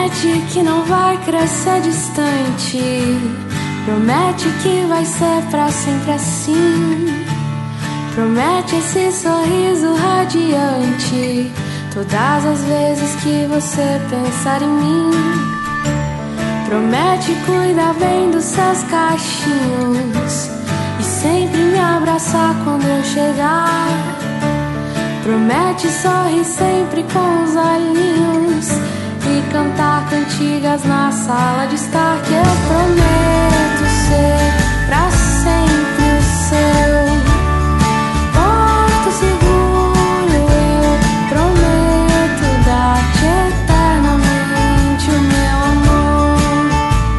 Promete que não vai crescer distante. Promete que vai ser pra sempre assim. Promete esse sorriso radiante todas as vezes que você pensar em mim. Promete cuidar bem dos seus cachinhos e sempre me abraçar quando eu chegar. Promete sorrir sempre com os olhinhos e cantar cantigas na sala de estar. Que eu prometo ser pra sempre o seu porto seguro. Eu prometo dar-te eternamente o meu amor.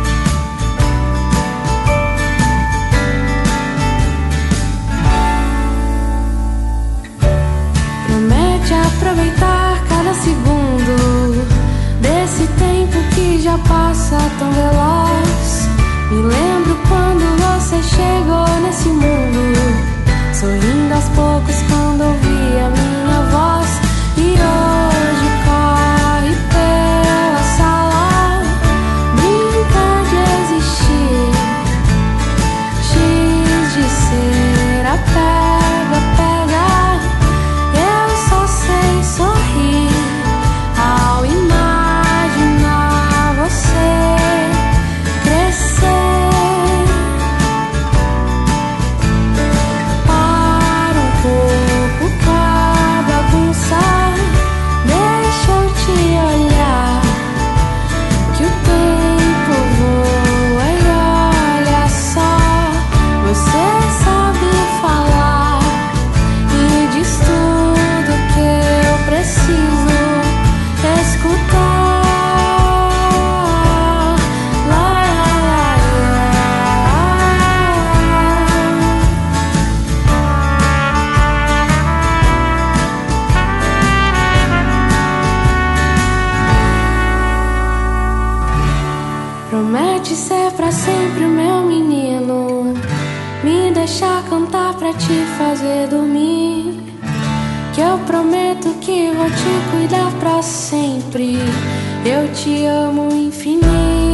Promete aproveitar cada segundo desse tempo que já passa tão veloz. Me lembro quando você chegou nesse mundo, sorrindo aos poucos quando ouvi a minha voz. E hoje corre pela sala, brinca de existir, X de ser a pega, pega. Eu só sei sorrir ao imaginar você crescer. Para um pouco com a bagunça, deixa eu te olhar, que o tempo voa e olha só. Você sabe falar e diz tudo que eu preciso escutar. Promete ser pra sempre o meu menino, me deixar cantar pra te fazer dormir. Que eu prometo que vou te cuidar pra sempre. Eu te amo infinito.